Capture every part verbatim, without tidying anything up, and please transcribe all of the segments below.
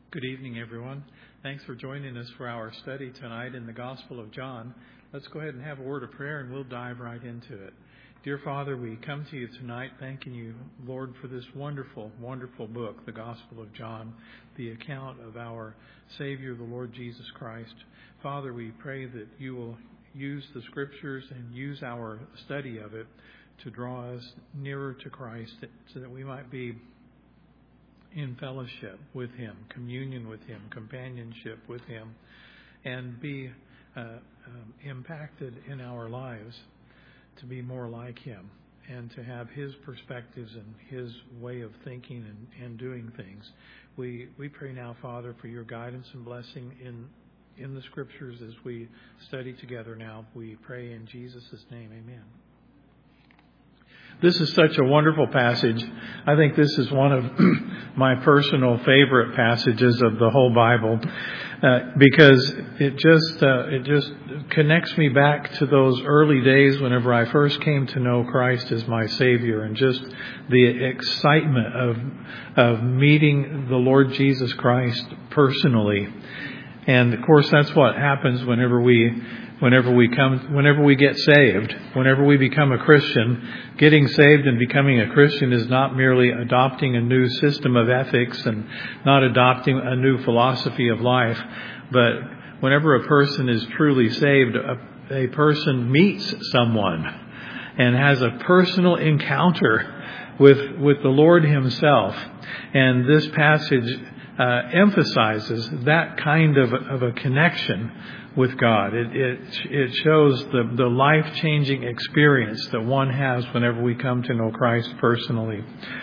Good evening, everyone. Thanks for joining us for our study tonight in the Gospel of John. Let's go ahead and have a word of prayer and we'll dive right into it. Dear Father, we come to you tonight thanking you, Lord, for this wonderful, wonderful book, the Gospel of John, the account of our Savior, the Lord Jesus Christ. Father, we pray that you will use the Scriptures and use our study of it to draw us nearer to Christ so that we might be in fellowship with Him, communion with Him, companionship with Him, and be uh, um, impacted in our lives to be more like Him and to have His perspectives and His way of thinking and, and doing things. We we pray now, Father, for your guidance and blessing in in the Scriptures as we study together now. We pray in Jesus' name, amen. This is such a wonderful passage. I think this is one of my personal favorite passages of the whole Bible uh, because it just uh, it just connects me back to those early days whenever I first came to know Christ as my Savior, and just the excitement of of meeting the Lord Jesus Christ personally. And of course, that's what happens whenever we Whenever we come, whenever we get saved, whenever we become a Christian. Getting saved and becoming a Christian is not merely adopting a new system of ethics and not adopting a new philosophy of life, but whenever a person is truly saved, a, a person meets someone and has a personal encounter with with the Lord Himself. And this passage uh, emphasizes that kind of, of a connection with God. It it, it shows the, the life-changing experience that one has whenever we come to know Christ personally.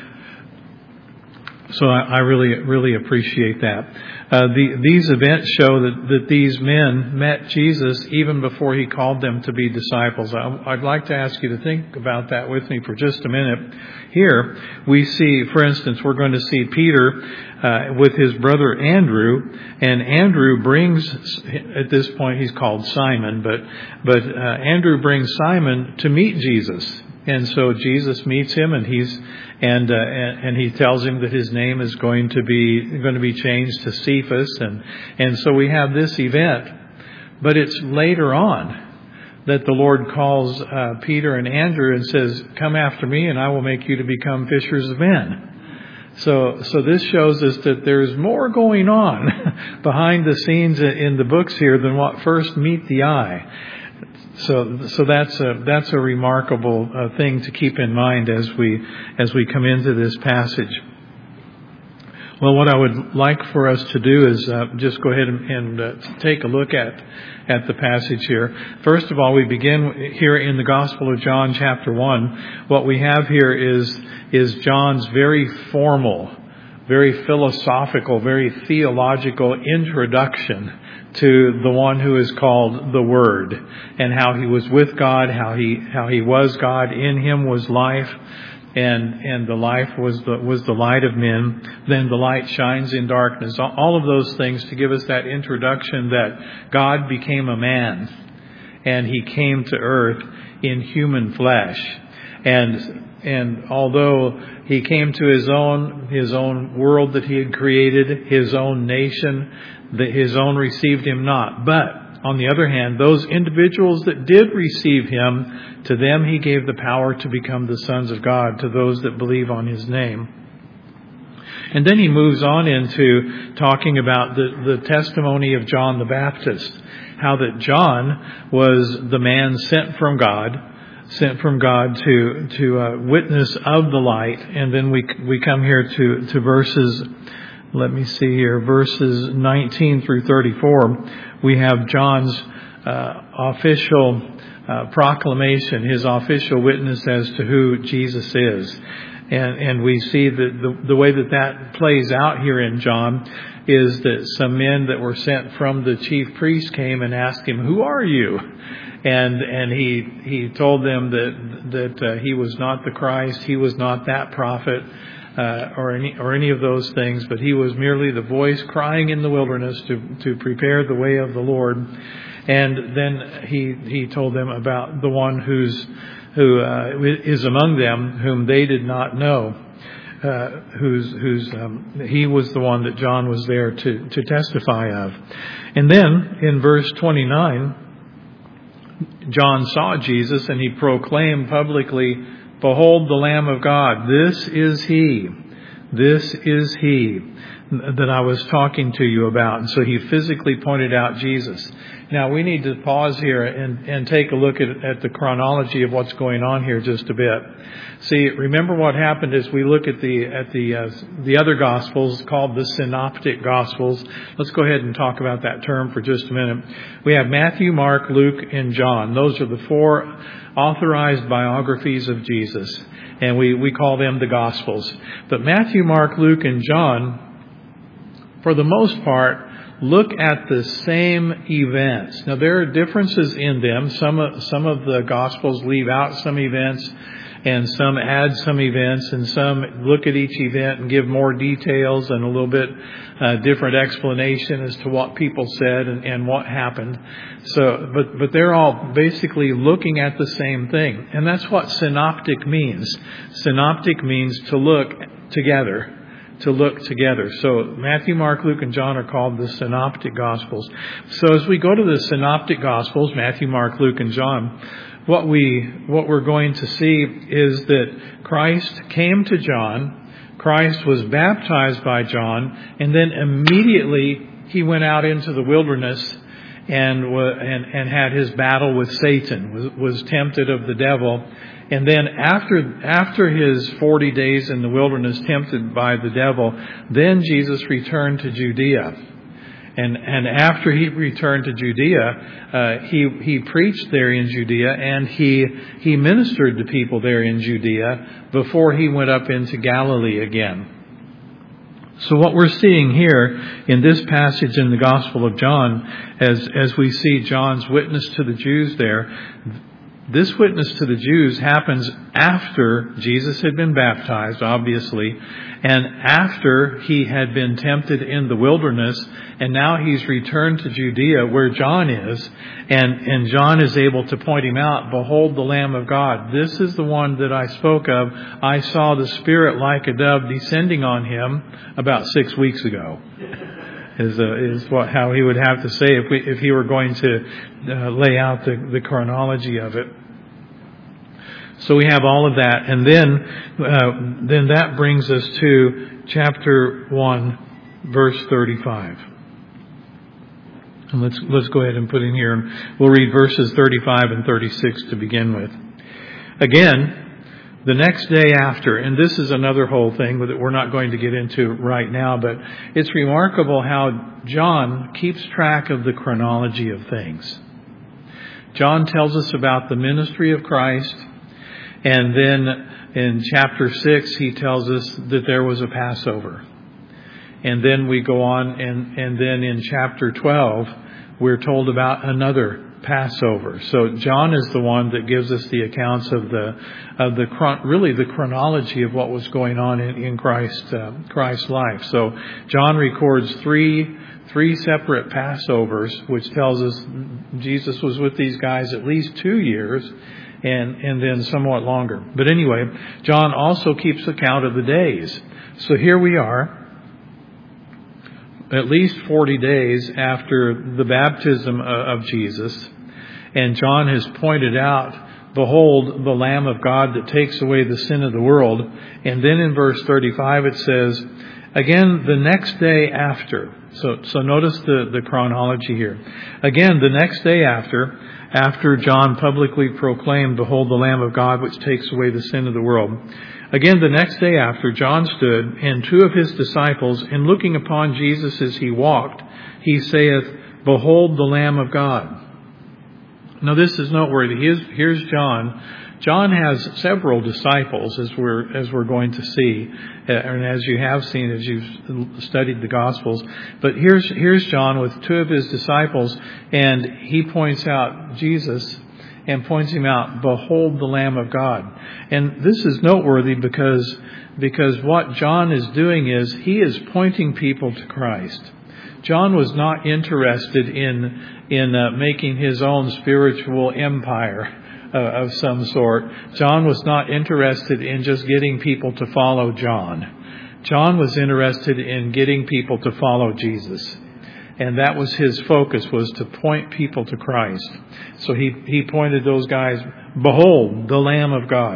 So I, I really, really appreciate that. Uh, the, these events show that, that these men met Jesus even before He called them to be disciples. I, I'd like to ask you to think about that with me for just a minute. Here we see, for instance, we're going to see Peter uh, with his brother Andrew, and Andrew brings, at this point he's called Simon, but but uh, Andrew brings Simon to meet Jesus. And so Jesus meets him, and he's and, uh, and and he tells him that his name is going to be going to be changed to Cephas, and and so we have this event. But it's later on that the Lord calls uh, Peter and Andrew and says, "Come after me, and I will make you to become fishers of men." So so this shows us that there's more going on behind the scenes in the books here than what first meet the eye. So, so that's a that's a remarkable uh, thing to keep in mind as we as we come into this passage. Well, what I would like for us to do is uh, just go ahead and, and uh, take a look at at the passage here. First of all, we begin here in the Gospel of John, chapter one. What we have here is is John's very formal, very philosophical, very theological introduction to the one who is called the Word, and how He was with God, how he how he was God. In Him was life, and and the life was the was the light of men. Then the light shines in darkness. All of those things to give us that introduction that God became a man, and He came to earth in human flesh. And and although He came to His own his own world that He had created, His own nation, that His own received Him not. But on the other hand, those individuals that did receive Him, to them He gave the power to become the sons of God, to those that believe on His name. And then He moves on into talking about the, the testimony of John the Baptist, how that John was the man sent from God, sent from God to to uh, witness of the light. And then we we come here to to verses. Let me see here, verses nineteen through thirty-four. We have John's uh, official uh, proclamation, his official witness as to who Jesus is. And, and we see that the, the way that that plays out here in John is that some men that were sent from the chief priest came and asked him, "Who are you?" And and he he told them that that uh, he was not the Christ, he was not that prophet, uh, or any or any of those things, but he was merely the voice crying in the wilderness to to prepare the way of the Lord. And then he he told them about the one who's who uh, is among them, whom they did not know, uh, who's, who's, um, he was the one that John was there to, to testify of. And then in verse twenty-nine, John saw Jesus and he proclaimed publicly, "Behold the Lamb of God. This is he. This is he that I was talking to you about." And so he physically pointed out Jesus. Now we need to pause here and, and take a look at, at the chronology of what's going on here just a bit. See, remember what happened as we look at the at the uh, the other Gospels called the Synoptic Gospels. Let's go ahead and talk about that term for just a minute. We have Matthew, Mark, Luke, and John. Those are the four authorized biographies of Jesus, and we, we call them the Gospels. But Matthew, Mark, Luke, and John, for the most part, look at the same events. Now, there are differences in them. Some of, some of the Gospels leave out some events, and some add some events, and some look at each event and give more details and a little bit uh, different explanation as to what people said and, and what happened. So, but but they're all basically looking at the same thing, and that's what synoptic means. Synoptic means to look together. To look together. So Matthew, Mark, Luke, and John are called the Synoptic Gospels. So as we go to the Synoptic Gospels, Matthew, Mark, Luke, and John, what we what we're going to see is that Christ came to John, Christ was baptized by John, and then immediately he went out into the wilderness and and and had his battle with Satan, was, was tempted of the devil. And then after after his forty days in the wilderness, tempted by the devil, then Jesus returned to Judea. And and after he returned to Judea, uh, he he preached there in Judea, and he he ministered to people there in Judea before he went up into Galilee again. So what we're seeing here in this passage in the Gospel of John, as as we see John's witness to the Jews there, this witness to the Jews happens after Jesus had been baptized, obviously, and after he had been tempted in the wilderness, and now he's returned to Judea where John is, and, and John is able to point him out, "Behold the Lamb of God. This is the one that I spoke of. I saw the Spirit like a dove descending on him about six weeks ago." Is uh, is what how he would have to say if we if he were going to uh, lay out the, the chronology of it. So we have all of that, and then uh, then that brings us to chapter one, verse thirty-five. And let's let's go ahead and put in here. We'll read verses thirty-five and thirty-six to begin with. Again, the next day after, and this is another whole thing that we're not going to get into right now, but it's remarkable how John keeps track of the chronology of things. John tells us about the ministry of Christ, and then in chapter six he tells us that there was a Passover. And then we go on, and, and then in chapter twelve we're told about another Passover. So John is the one that gives us the accounts of the of the really the chronology of what was going on in, in Christ uh, Christ's life. So John records three three separate Passovers, which tells us Jesus was with these guys at least two years, and and then somewhat longer. But anyway, John also keeps account of the days. So here we are, at least forty days after the baptism of Jesus, and John has pointed out, "Behold the Lamb of God that takes away the sin of the world." And then in verse thirty-five it says, again the next day after. So, so notice the, the chronology here. Again, the next day after, after John publicly proclaimed, "Behold the Lamb of God which takes away the sin of the world." Again, the next day after, John stood, and two of his disciples, and looking upon Jesus as he walked, he saith, "Behold the Lamb of God." Now this is noteworthy. Here's, here's John. John has several disciples, as we're as we're going to see, and as you have seen as you've studied the Gospels. But here's here's John with two of his disciples, and he points out Jesus and points him out, "Behold the Lamb of God." And this is noteworthy because because what John is doing is he is pointing people to Christ. John was not interested in in uh, making his own spiritual empire uh, of some sort. John was not interested in just getting people to follow John. John was interested in getting people to follow Jesus. And that was his focus, was to point people to Christ. So he, he pointed those guys, behold, the Lamb of God.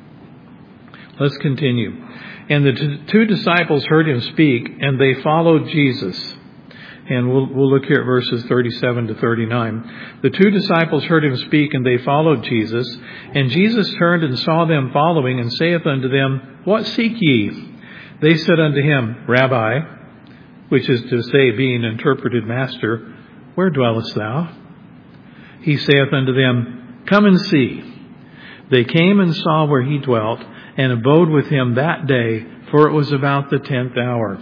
Let's continue. And the t- two disciples heard him speak, and they followed Jesus. And we'll, we'll look here at verses thirty-seven to thirty-nine. The two disciples heard him speak, and they followed Jesus. And Jesus turned and saw them following, and saith unto them, What seek ye? They said unto him, Rabbi, which is to say, being interpreted, Master, where dwellest thou? He saith unto them, Come and see. They came and saw where he dwelt, and abode with him that day, for it was about the tenth hour.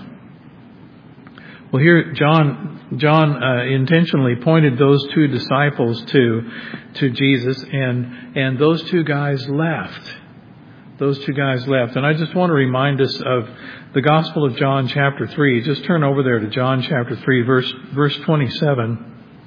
Well, here John John uh, intentionally pointed those two disciples to to Jesus, and and those two guys left. Those two guys left. And I just want to remind us of the Gospel of John chapter three. Just turn over there to John chapter three, verse verse twenty-seven.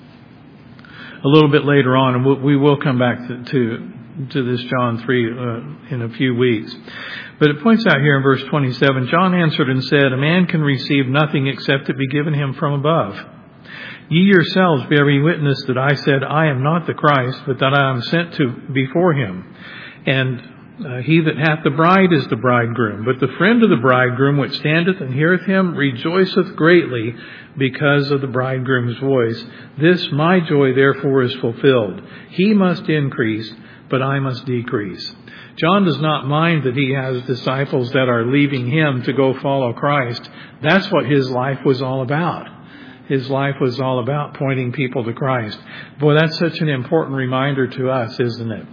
A little bit later on, and we will come back to to, to this John three uh, in a few weeks. But it points out here in verse twenty-seven, John answered and said, A man can receive nothing except it be given him from above. Ye yourselves bear me witness that I said, I am not the Christ, but that I am sent to before him. And Uh, he that hath the bride is the bridegroom. But the friend of the bridegroom, which standeth and heareth him, rejoiceth greatly because of the bridegroom's voice. This my joy therefore is fulfilled. He must increase, but I must decrease. John does not mind that he has disciples that are leaving him to go follow Christ. That's what his life was all about. His life was all about pointing people to Christ. Boy, that's such an important reminder to us, isn't it?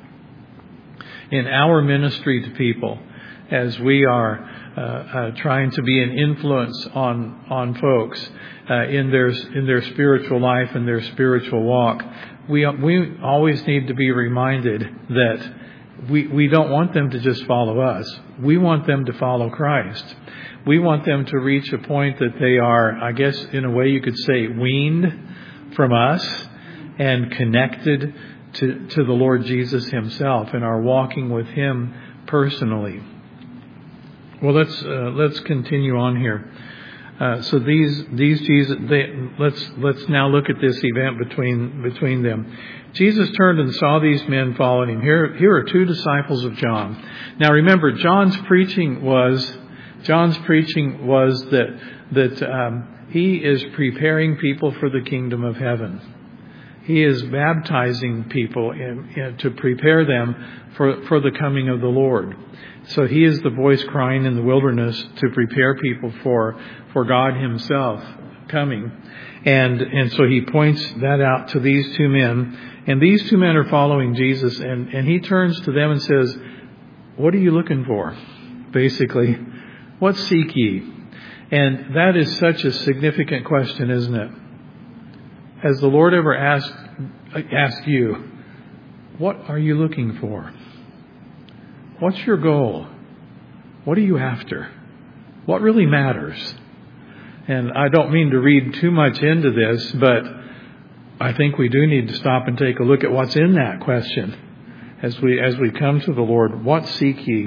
In our ministry to people, as we are uh, uh, trying to be an influence on on folks uh, in their in their spiritual life and their spiritual walk, we we always need to be reminded that we we don't want them to just follow us. We want them to follow Christ. We want them to reach a point that they are, I guess, in a way you could say, weaned from us and connected To, to the Lord Jesus himself and are walking with him personally. Well, let's uh, let's continue on here. Uh, so these these Jesus, they, let's let's now look at this event between between them. Jesus turned and saw these men following him. Here here are two disciples of John. Now remember, John's preaching was John's preaching was that that um, he is preparing people for the kingdom of heaven. He is baptizing people in, in, to prepare them for, for the coming of the Lord. So he is the voice crying in the wilderness to prepare people for, for God himself coming. And, and so he points that out to these two men. And these two men are following Jesus. And, and he turns to them and says, What are you looking for? Basically, what seek ye? And that is such a significant question, isn't it? Has the Lord ever asked, asked you, what are you looking for? What's your goal? What are you after? What really matters? And I don't mean to read too much into this, but I think we do need to stop and take a look at what's in that question as we as we come to the Lord. What seek ye?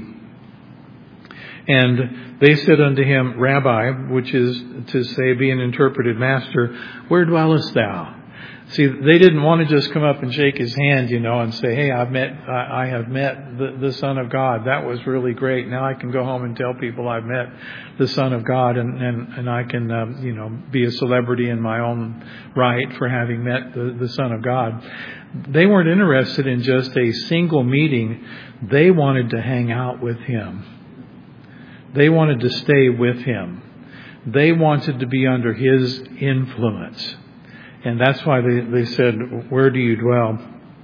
And they said unto him, Rabbi, which is to say, being interpreted, Master, where dwellest thou? See, they didn't want to just come up and shake his hand, you know, and say, hey, I've met, I, I have met the, the Son of God. That was really great. Now I can go home and tell people I've met the Son of God, and, and, and I can, um, you know, be a celebrity in my own right for having met the, the Son of God. They weren't interested in just a single meeting. They wanted to hang out with him. They wanted to stay with him. They wanted to be under his influence. And that's why they, they said, where do you dwell?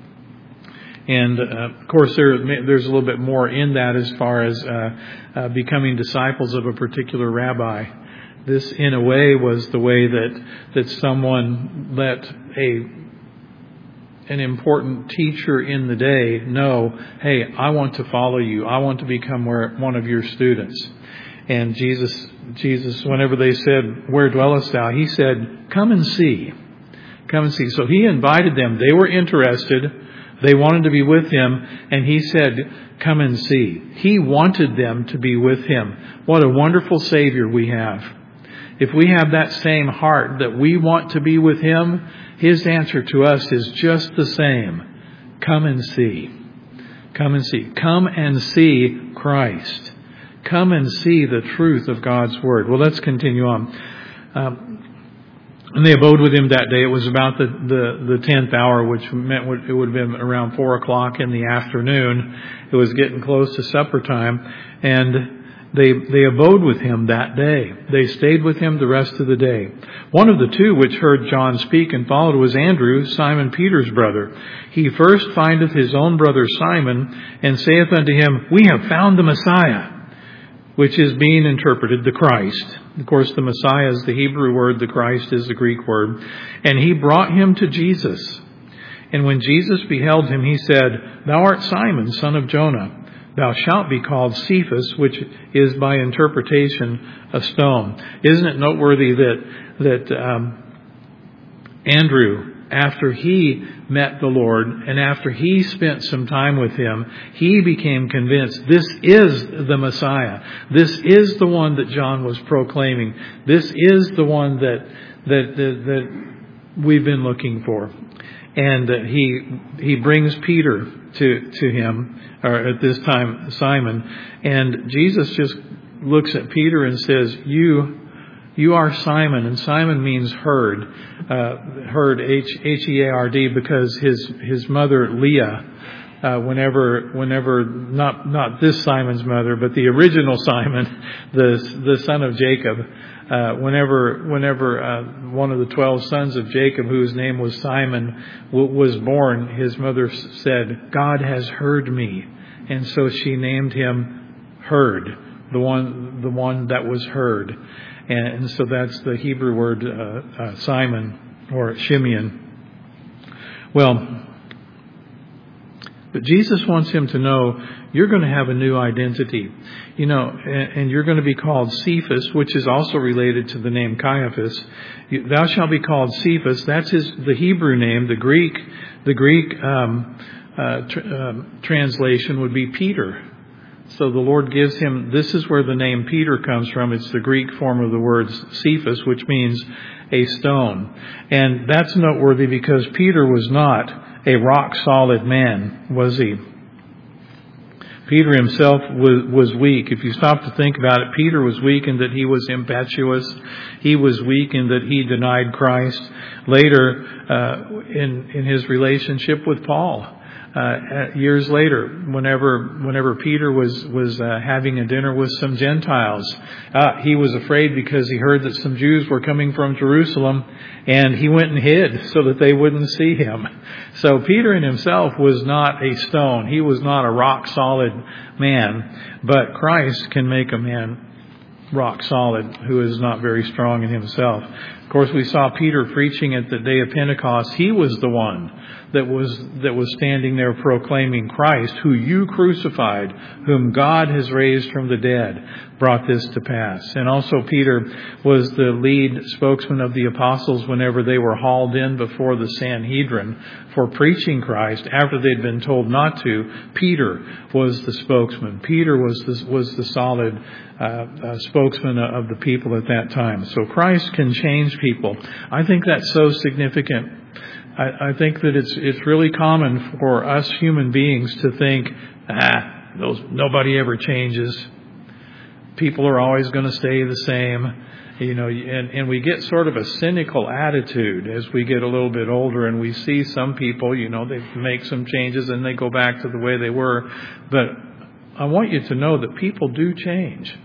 And, uh, of course, there, there's a little bit more in that as far as uh, uh, becoming disciples of a particular rabbi. This, in a way, was the way that, that someone let a an important teacher in the day know, hey, I want to follow you. I want to become one of your students. And Jesus, Jesus, whenever they said, where dwellest thou? He said, come and see. Come and see. So he invited them. They were interested. They wanted to be with him, and he said, come and see. He wanted them to be with him. What a wonderful Savior we have. If we have that same heart that we want to be with him, his answer to us is just the same. Come and see. Come and see. Come and see Christ. Come and see the truth of God's Word. Well, let's continue on. Um, and they abode with him that day. It was about the, the, the tenth hour, which meant it would have been around four o'clock in the afternoon. It was getting close to supper time. And They they abode with him that day. They stayed with him the rest of the day. One of the two which heard John speak and followed was Andrew, Simon Peter's brother. He first findeth his own brother Simon, and saith unto him, We have found the Messiah, which is being interpreted the Christ. Of course, the Messiah is the Hebrew word, the Christ is the Greek word. And he brought him to Jesus. And when Jesus beheld him, he said, Thou art Simon, son of Jonah. Thou shalt be called Cephas, which is by interpretation a stone. Isn't it noteworthy that that um, Andrew, after he met the Lord and after he spent some time with him, he became convinced this is the Messiah. This is the one that John was proclaiming. This is the one that that that, that we've been looking for. And uh, he he brings Peter to to him, or at this time Simon, and Jesus just looks at Peter and says, "You, you are Simon," and Simon means herd, uh, herd H H E A R D, because his his mother Leah, uh, whenever whenever not not this Simon's mother, but the original Simon, the the son of Jacob. Uh, whenever, whenever uh, one of the twelve sons of Jacob, whose name was Simon, w- was born, his mother said, "God has heard me," and so she named him Heard, the one, the one that was heard, and, and so that's the Hebrew word uh, uh, Simon or Shimeon. Well, but Jesus wants him to know you're going to have a new identity. You know, and, and you're going to be called Cephas, which is also related to the name Caiaphas. You, Thou shalt be called Cephas. That's his the Hebrew name. The Greek, the Greek um, uh, tr- um, translation would be Peter. So the Lord gives him. This is where the name Peter comes from. It's the Greek form of the word Cephas, which means a stone, and that's noteworthy because Peter was not a rock solid man, was he? Peter himself was, was weak. If you stop to think about it, Peter was weak in that he was impetuous. He was weak in that he denied Christ. Later, uh, in, in his relationship with Paul, uh, years later, whenever, whenever Peter was, was, uh, having a dinner with some Gentiles, uh, he was afraid because he heard that some Jews were coming from Jerusalem, and he went and hid so that they wouldn't see him. So Peter in himself was not a stone. He was not a rock solid man, but Christ can make a man rock solid who is not very strong in himself. Of course, we saw Peter preaching at the day of Pentecost. He was the one that was that was standing there proclaiming Christ, who you crucified, whom God has raised from the dead, brought this to pass. And also Peter was the lead spokesman of the apostles whenever they were hauled in before the Sanhedrin for preaching Christ after they'd been told not to. Peter was the spokesman. Peter was the, was the solid uh, uh, spokesman of the people at that time. So Christ can change people. I think that's so significant. I, I think that it's it's really common for us human beings to think, ah, those nobody ever changes. People are always going to stay the same. You know, and, and we get sort of a cynical attitude as we get a little bit older, and we see some people, you know, they make some changes and they go back to the way they were. But I want you to know that people do change.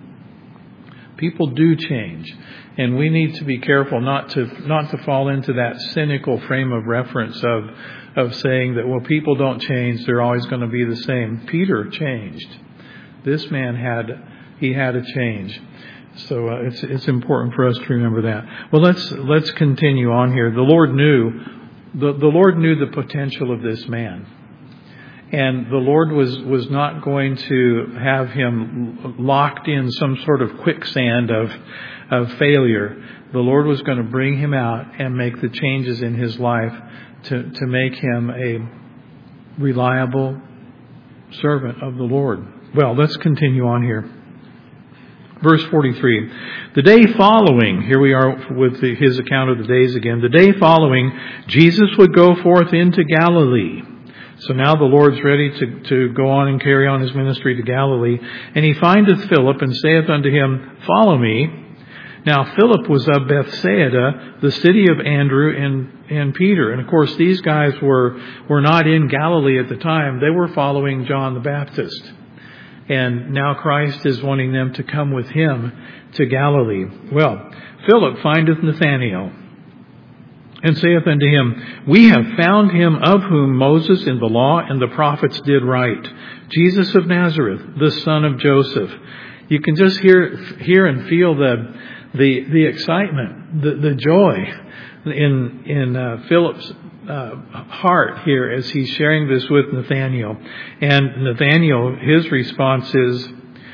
People do change. And we need to be careful not to not to fall into that cynical frame of reference of of saying that, well, people don't change, they're always going to be the same. Peter changed. This man had he had a change. So uh, it's it's important for us to remember that. Well, let's let's continue on here. The Lord knew the the Lord knew the potential of this man. And the Lord was, was not going to have him locked in some sort of quicksand of of failure. The Lord was going to bring him out and make the changes in his life to, to make him a reliable servant of the Lord. Well, let's continue on here. Verse forty-three. The day following, here we are with the, his account of the days again. The day following, Jesus would go forth into Galilee. So now the Lord's ready to, to go on and carry on his ministry to Galilee. And he findeth Philip and saith unto him, Follow me. Now Philip was of Bethsaida, the city of Andrew and, and Peter. And of course these guys were, were not in Galilee at the time. They were following John the Baptist. And now Christ is wanting them to come with him to Galilee. Well, Philip findeth Nathanael and saith unto him, We have found him of whom Moses in the law and the prophets did write, Jesus of Nazareth, the son of Joseph. You can just hear, hear and feel the, the, the excitement, the, the joy in, in uh, Philip's Uh, heart here as he's sharing this with Nathanael. And Nathanael, his response is,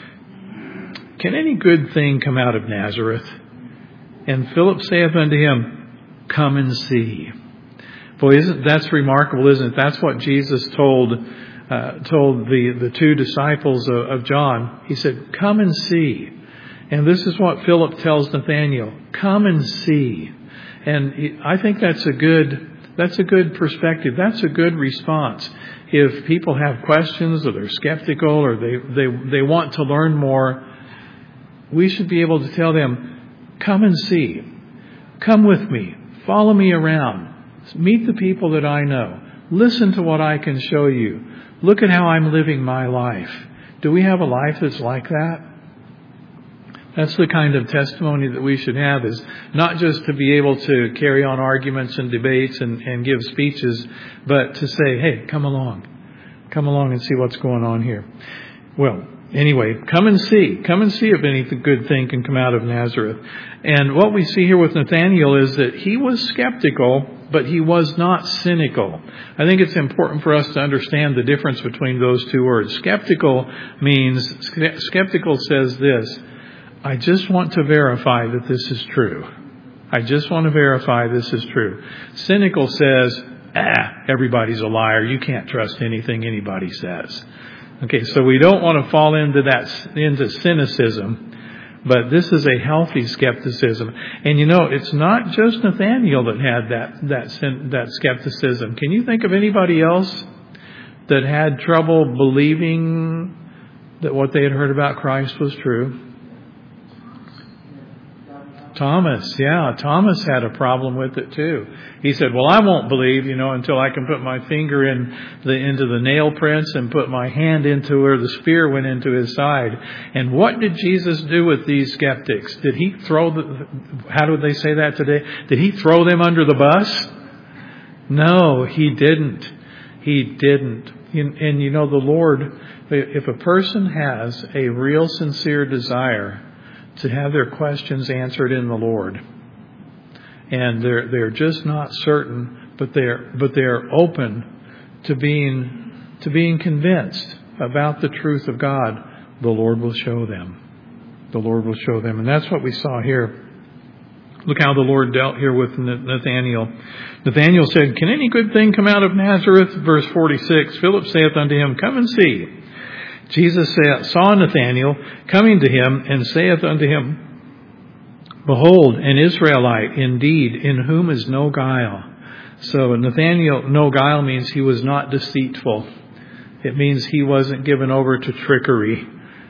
Can any good thing come out of Nazareth? And Philip saith unto him, Come and see. Boy, isn't that's remarkable, isn't it? That's what Jesus told uh, told the, the two disciples of, of John. He said, Come and see. And this is what Philip tells Nathanael, Come and see. And he, I think that's a good That's a good perspective. That's a good response. If people have questions or they're skeptical or they, they, they want to learn more, we should be able to tell them, come and see. Come with me. Follow me around. Meet the people that I know. Listen to what I can show you. Look at how I'm living my life. Do we have a life that's like that? That's the kind of testimony that we should have, is not just to be able to carry on arguments and debates and, and give speeches, but to say, hey, come along. Come along and see what's going on here. Well, anyway, come and see. Come and see if any good thing can come out of Nazareth. And what we see here with Nathanael is that he was skeptical, but he was not cynical. I think it's important for us to understand the difference between those two words. Skeptical means, skeptical says this, I just want to verify that this is true. I just want to verify this is true. Cynical says, ah, everybody's a liar. You can't trust anything anybody says. Okay, so we don't want to fall into that, into cynicism, but this is a healthy skepticism. And you know, it's not just Nathanael that had that, that, that skepticism. Can you think of anybody else that had trouble believing that what they had heard about Christ was true? Thomas, yeah, Thomas had a problem with it too. He said, well, I won't believe, you know, until I can put my finger in the, into the nail prints and put my hand into where the spear went into his side. And what did Jesus do with these skeptics? Did he throw the, how do they say that today? Did he throw them under the bus? No, he didn't. He didn't. And, and you know, the Lord, if a person has a real sincere desire to have their questions answered in the Lord, and they're they're just not certain, but they're but they're open to being to being convinced about the truth of God, the Lord will show them. The Lord will show them, and that's what we saw here. Look how the Lord dealt here with Nathanael. Nathanael said, "Can any good thing come out of Nazareth?" Verse forty-six. Philip saith unto him, "Come and see." Jesus saw Nathanael coming to him and saith unto him, "Behold, an Israelite indeed, in whom is no guile." So Nathanael, no guile means he was not deceitful. It means he wasn't given over to trickery.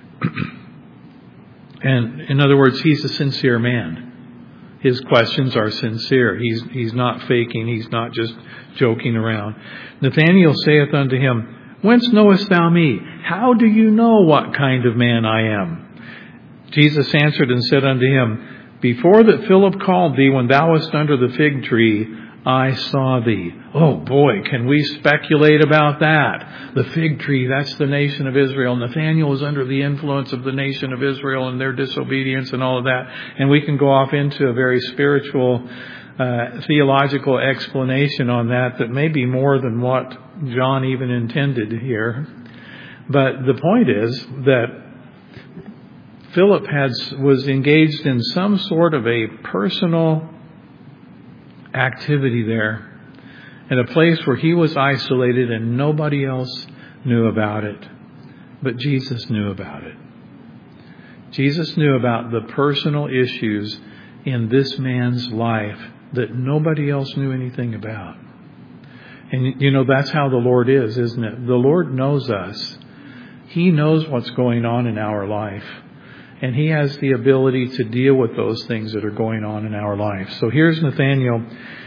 And in other words, he's a sincere man. His questions are sincere. He's, he's not faking. He's not just joking around. Nathanael saith unto him, "Whence knowest thou me? How do you know what kind of man I am?" Jesus answered and said unto him, "Before that Philip called thee, when thou wast under the fig tree, I saw thee." Oh boy, can we speculate about that? The fig tree, that's the nation of Israel. Nathanael was under the influence of the nation of Israel and their disobedience and all of that. And we can go off into a very spiritual, uh, theological explanation on that that may be more than what John even intended here. But the point is that Philip had, was engaged in some sort of a personal activity there. in a place where he was isolated and nobody else knew about it. But Jesus knew about it. Jesus knew about the personal issues in this man's life that nobody else knew anything about. And you know, that's how the Lord is, isn't it? The Lord knows us. He knows what's going on in our life. And He has the ability to deal with those things that are going on in our life. So here's Nathanael.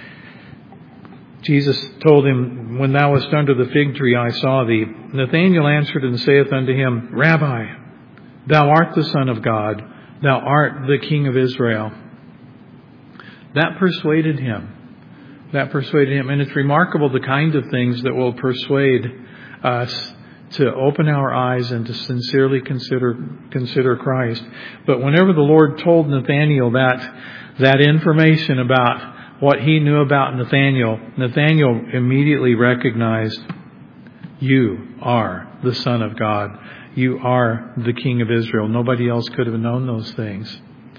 Jesus told him, when thou wast under the fig tree, I saw thee. Nathanael answered and saith unto him, Rabbi, thou art the Son of God. Thou art the King of Israel. That persuaded him. That persuaded him. And it's remarkable the kind of things that will persuade us to open our eyes and to sincerely consider consider Christ. But whenever the Lord told Nathanael that, that information about what he knew about Nathanael, Nathanael immediately recognized, you are the Son of God. You are the King of Israel. Nobody else could have known those things.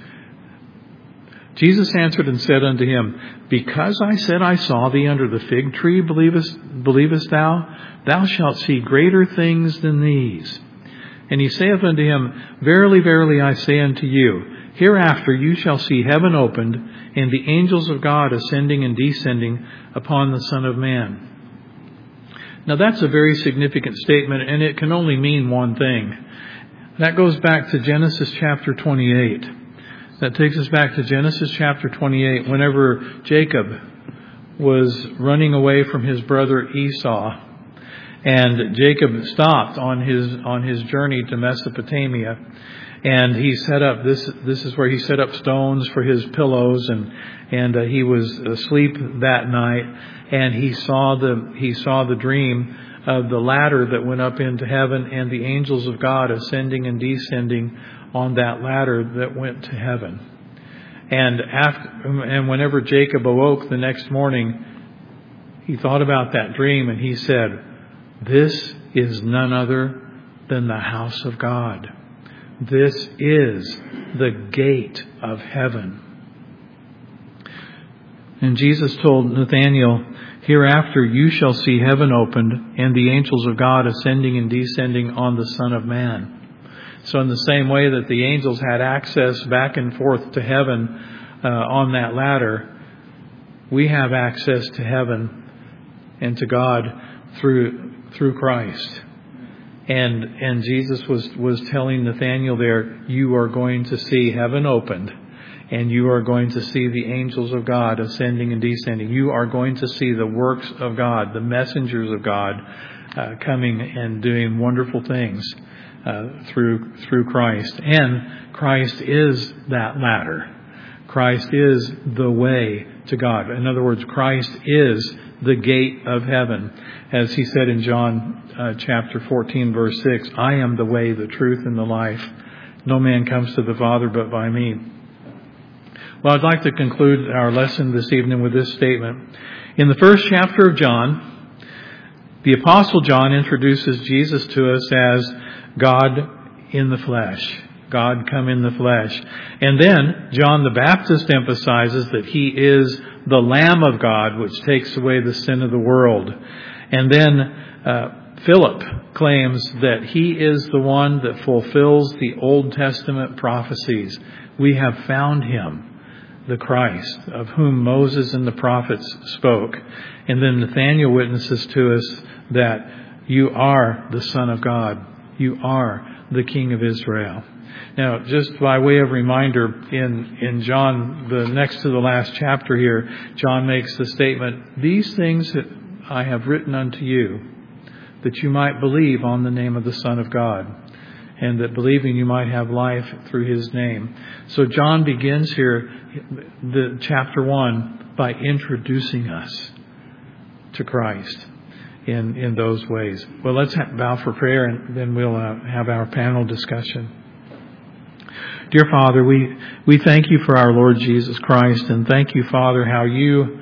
Jesus answered and said unto him, Because I said I saw thee under the fig tree, believest, believest thou? Thou shalt see greater things than these. And he saith unto him, Verily, verily, I say unto you, hereafter you shall see heaven opened, and the angels of God ascending and descending upon the Son of Man. Now that's a very significant statement, and it can only mean one thing. That goes back to Genesis chapter twenty-eight. That takes us back to Genesis chapter twenty-eight, whenever Jacob was running away from his brother Esau. And Jacob stopped on his on his journey to Mesopotamia. And he set up, this This is where he set up stones for his pillows. And, and uh, he was asleep that night. And he saw the he saw the dream of the ladder that went up into heaven, and the angels of God ascending and descending on that ladder that went to heaven. And after, and whenever Jacob awoke the next morning, he thought about that dream, and he said, This is none other than the house of God. This is the gate of heaven. And Jesus told Nathanael, Hereafter you shall see heaven opened, and the angels of God ascending and descending on the Son of Man. So in the same way that the angels had access back and forth to heaven uh, on that ladder, we have access to heaven and to God through through Christ. And and Jesus was, was telling Nathanael there, you are going to see heaven opened, and you are going to see the angels of God ascending and descending. You are going to see the works of God, the messengers of God uh, coming and doing wonderful things uh, through through Christ. And Christ is that ladder. Christ is the way to God. In other words, Christ is the gate of heaven. As he said in John uh, chapter fourteen, verse six, I am the way, the truth, and the life. No man comes to the Father but by me. Well, I'd like to conclude our lesson this evening with this statement. In the first chapter of John, the Apostle John introduces Jesus to us as God in the flesh. God come in the flesh. And then John the Baptist emphasizes that He is the Lamb of God, which takes away the sin of the world. And then uh, Philip claims that He is the one that fulfills the Old Testament prophecies. We have found Him, the Christ, of whom Moses and the prophets spoke. And then Nathanael witnesses to us that you are the Son of God. You are the King of Israel. Now, just by way of reminder, in, in John, the next to the last chapter here, John makes the statement, These things that I have written unto you, that you might believe on the name of the Son of God, and that believing you might have life through His name. So John begins here, the chapter one, by introducing us to Christ in, in those ways. Well, let's have, bow for prayer, and then we'll uh, have our panel discussion. Dear Father, we, we thank You for our Lord Jesus Christ, and thank You, Father, how You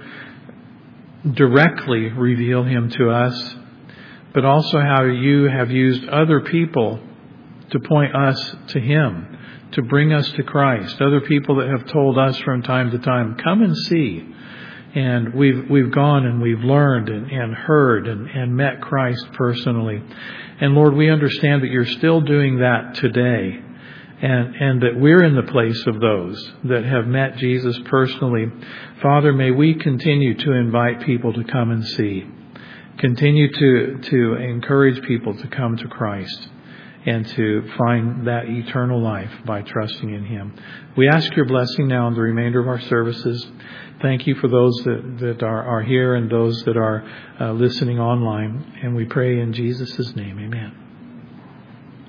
directly reveal Him to us, but also how You have used other people to point us to Him, to bring us to Christ. Other people that have told us from time to time, come and see. And we've we've gone and we've learned and, and heard and, and met Christ personally. And Lord, we understand that you're still doing that today. And, and that we're in the place of those that have met Jesus personally. Father, may we continue to invite people to come and see. Continue to, to encourage people to come to Christ and to find that eternal life by trusting in Him. We ask your blessing now on the remainder of our services. Thank you for those that, that are, are here and those that are uh, listening online. And we pray in Jesus' name. Amen.